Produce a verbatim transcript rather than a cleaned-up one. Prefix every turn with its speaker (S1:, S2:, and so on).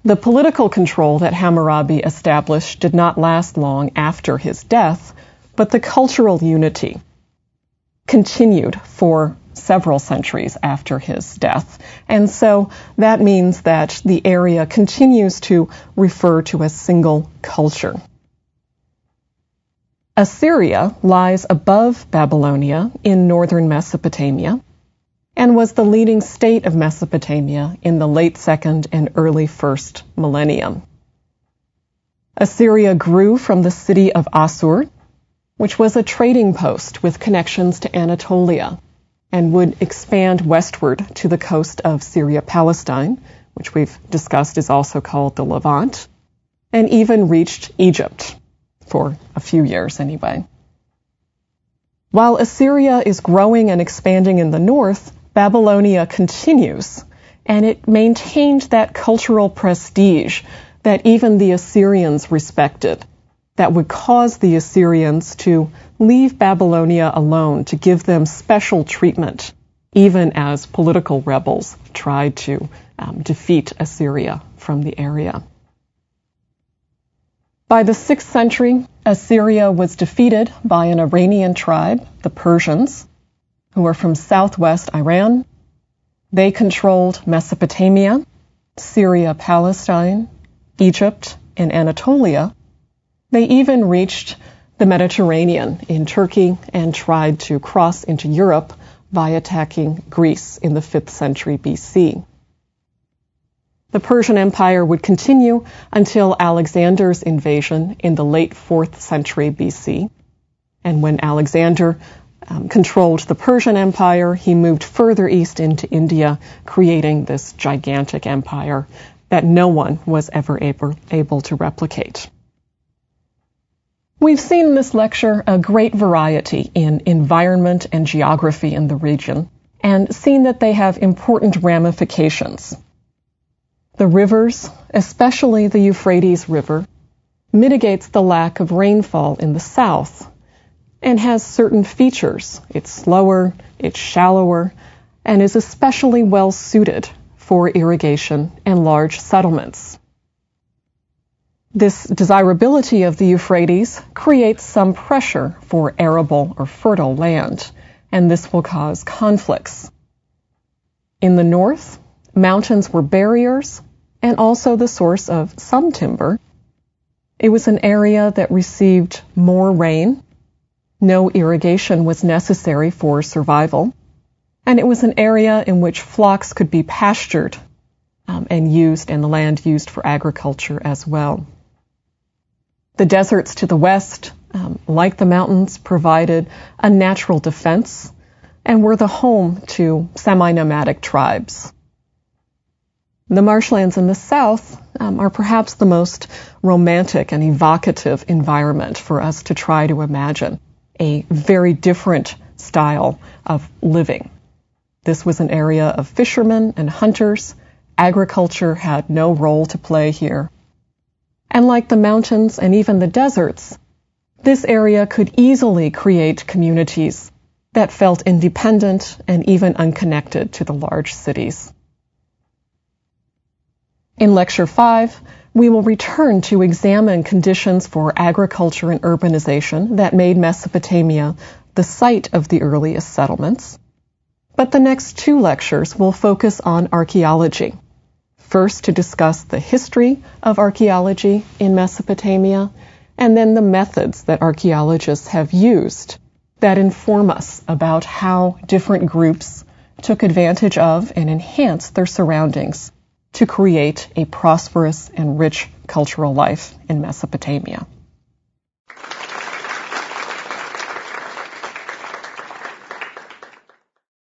S1: The political control that Hammurabi established did not last long after his death, but the cultural unity continued for several centuries after his death. And so that means that the area continues to refer to a single culture. Assyria lies above Babylonia in northern Mesopotamia and was the leading state of Mesopotamia in the late second and early first millennium. Assyria grew from the city of Assur, which was a trading post with connections to Anatolia, and would expand westward to the coast of Syria-Palestine, which we've discussed is also called the Levant, and even reached Egypt, for a few years anyway. While Assyria is growing and expanding in the north, Babylonia continues, and it maintained that cultural prestige that even the Assyrians respected, that would cause the Assyrians to leave Babylonia alone, to give them special treatment, even as political rebels tried to um, defeat Assyria from the area. By the sixth century, Assyria was defeated by an Iranian tribe, the Persians, who were from southwest Iran. They controlled Mesopotamia, Syria, Palestine, Egypt, and Anatolia. They even reached the Mediterranean in Turkey and tried to cross into Europe by attacking Greece in the fifth century B C. The Persian Empire would continue until Alexander's invasion in the late fourth century B C. And when Alexander um, controlled the Persian Empire, he moved further east into India, creating this gigantic empire that no one was ever able, able to replicate. We've seen in this lecture a great variety in environment and geography in the region, and seen that they have important ramifications. The rivers, especially the Euphrates River, mitigates the lack of rainfall in the south and has certain features. It's slower, it's shallower, and is especially well suited for irrigation and large settlements. This desirability of the Euphrates creates some pressure for arable or fertile land, and this will cause conflicts. In the north, mountains were barriers and also the source of some timber. It was an area that received more rain. No irrigation was necessary for survival. And it was an area in which flocks could be pastured um, and used, and the land used for agriculture as well. The deserts to the west, um, like the mountains, provided a natural defense and were the home to semi-nomadic tribes. The marshlands in the south um, are perhaps the most romantic and evocative environment for us to try to imagine a very different style of living. This was an area of fishermen and hunters. Agriculture had no role to play here. And like the mountains and even the deserts, this area could easily create communities that felt independent and even unconnected to the large cities. In Lecture five, we will return to examine conditions for agriculture and urbanization that made Mesopotamia the site of the earliest settlements. But the next two lectures will focus on archaeology. First, to discuss the history of archaeology in Mesopotamia, and then the methods that archaeologists have used that inform us about how different groups took advantage of and enhanced their surroundings to create a prosperous and rich cultural life in Mesopotamia.